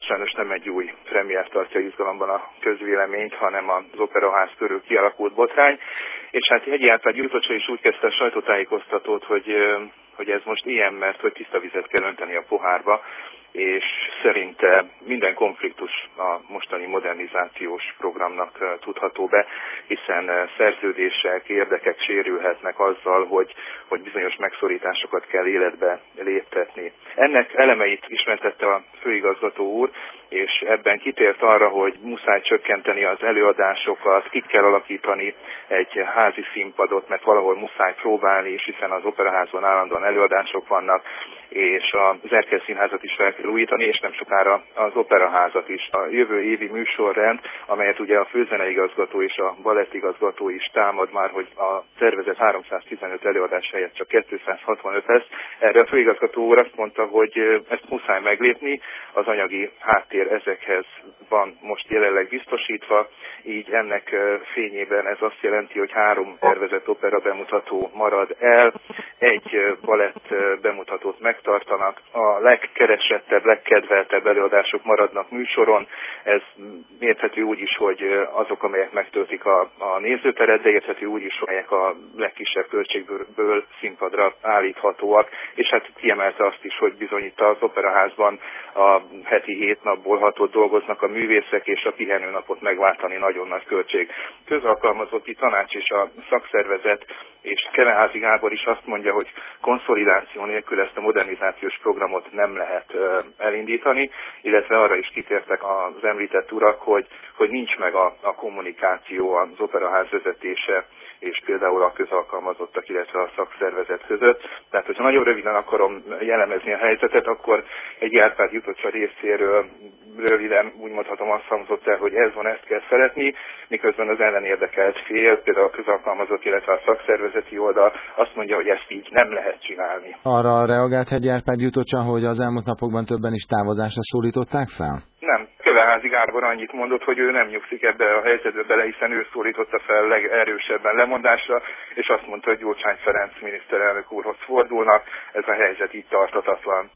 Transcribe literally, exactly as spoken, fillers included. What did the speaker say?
sajnos nem egy új premier tartja izgalomban a közvéleményt, hanem az Operaház körül kialakult botrány. És hát Hegyi Árpád Gyurcsony is úgy kezdte a sajtótájékoztatót, hogy, hogy ez most ilyen, mert hogy tiszta vizet kell önteni a pohárba, és szerinte minden konfliktus a mostani modernizációs programnak tudható be, hiszen szerződések, érdekek sérülhetnek azzal, hogy, hogy bizonyos megszorításokat kell életbe léptetni. Ennek elemeit ismertette a főigazgató úr, és ebben kitért arra, hogy muszáj csökkenteni az előadásokat, ki kell alakítani egy házi színpadot, mert valahol muszáj próbálni, és hiszen az Operaházban állandóan előadások vannak, és az Erkel Színházat is fel kell újítani, és nem sokára az Operaházat is. A jövő évi műsorrend, amelyet ugye a főzeneigazgató és a balettigazgató is támad már, hogy a tervezett háromszáztizenöt előadás helyett csak kétszázhatvanöt lesz. Erre a főigazgató úr azt mondta, hogy ezt muszáj meglépni, az anyagi háttér ezekhez van most jelenleg biztosítva, így ennek fényében ez azt jelenti, hogy három tervezett opera bemutató marad el, egy balett bemutatót megtartanak, a legkeresettebb, legkedveltebb előadások maradnak műsoron, ez érthető úgy is, hogy azok, amelyek megtöltik a, a nézőteret, de érthető úgy is, amelyek a legkisebb költségből színpadra állíthatóak, és hát kiemelte azt is, hogy bizony itt az Operaházban a heti hét napból hatot dolgoznak a művészek, és a pihenőnapot megváltani nagyon nagy költség. Közalkalmazotti tanács és a szakszervezet és Keneházi Gábor is azt mondja, hogy konszolidáció nélkül ezt a modernizációs programot nem lehet elindítani, illetve arra is kitértek az említett urak, hogy, hogy nincs meg a, a kommunikáció az Operaház vezetése és például a közalkalmazottak, illetve a szakszervezet között. Tehát, hogyha nagyon röviden akarom jellemezni a helyzetet, akkor egy Árpád Gyurcsony részéről röviden úgy mondhatom, azt hangzott el, hogy ez van, ezt kell szeretni, miközben az ellenérdekelt fél, például a közalkalmazott, illetve a szakszervezeti oldal azt mondja, hogy ezt így nem lehet csinálni. Arra reagált Hegyi Árpád Gyurcsony, hogy az elmúlt napokban többen is távozásra szólították fel? Nem. Kövehászi Gábor annyit mondott, hogy ő nem nyugszik ebbe a helyzetbe bele, hiszen ő szólította fel legerősebben lemondásra, és azt mondta, hogy Gyurcsány Ferenc miniszterelnök úrhoz fordulnak, ez a helyzet így tartatatlan.